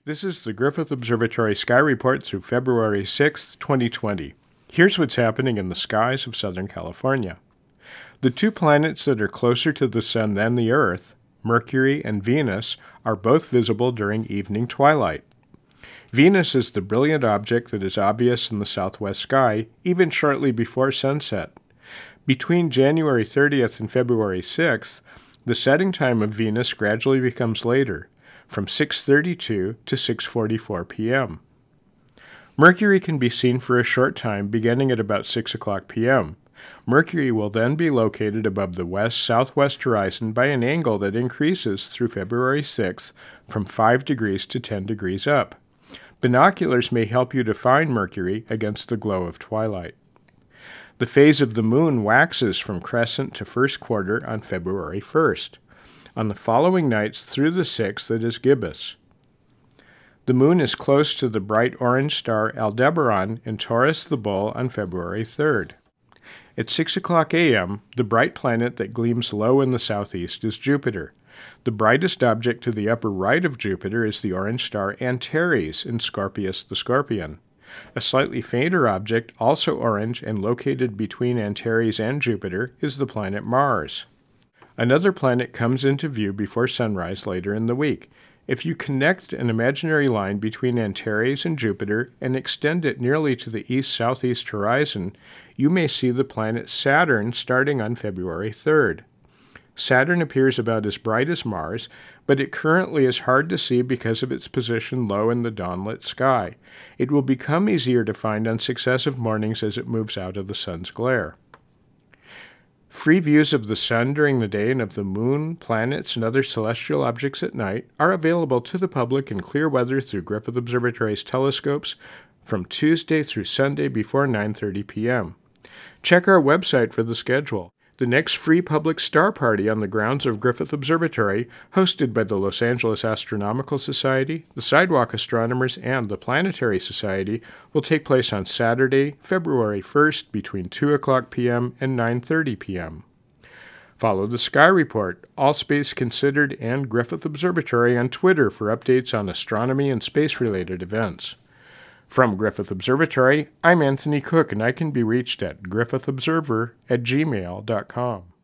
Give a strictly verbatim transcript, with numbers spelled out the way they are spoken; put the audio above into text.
This is the Griffith Observatory Sky Report through February sixth, twenty twenty. Here's what's happening in the skies of Southern California. The two planets that are closer to the Sun than the Earth, Mercury and Venus, are both visible during evening twilight. Venus is the brilliant object that is obvious in the southwest sky, even shortly before sunset. Between January thirtieth and February sixth, the setting time of Venus gradually becomes later, from six thirty-two to six forty-four p.m. Mercury can be seen for a short time beginning at about six o'clock p.m. Mercury will then be located above the west-southwest horizon by an angle that increases through February sixth from five degrees to ten degrees up. Binoculars may help you to find Mercury against the glow of twilight. The phase of the moon waxes from crescent to first quarter on February first. On the following nights through the sixth, it is gibbous. The moon is close to the bright orange star Aldebaran in Taurus the Bull on February third. At six o'clock a.m., the bright planet that gleams low in the southeast is Jupiter. The brightest object to the upper right of Jupiter is the orange star Antares in Scorpius the Scorpion. A slightly fainter object, also orange and located between Antares and Jupiter, is the planet Mars. Another planet comes into view before sunrise later in the week. If you connect an imaginary line between Antares and Jupiter and extend it nearly to the east-southeast horizon, you may see the planet Saturn starting on February third. Saturn appears about as bright as Mars, but it currently is hard to see because of its position low in the dawnlit sky. It will become easier to find on successive mornings as it moves out of the sun's glare. Free views of the sun during the day and of the moon, planets, and other celestial objects at night are available to the public in clear weather through Griffith Observatory's telescopes from Tuesday through Sunday before nine thirty p.m. Check our website for the schedule. The next free public star party on the grounds of Griffith Observatory, hosted by the Los Angeles Astronomical Society, the Sidewalk Astronomers, and the Planetary Society, will take place on Saturday, February first, between two o'clock p.m. and nine thirty p.m. Follow the Sky Report, All Space Considered, and Griffith Observatory on Twitter for updates on astronomy and space-related events. From Griffith Observatory, I'm Anthony Cook, and I can be reached at griffithobserver at gmail dot com.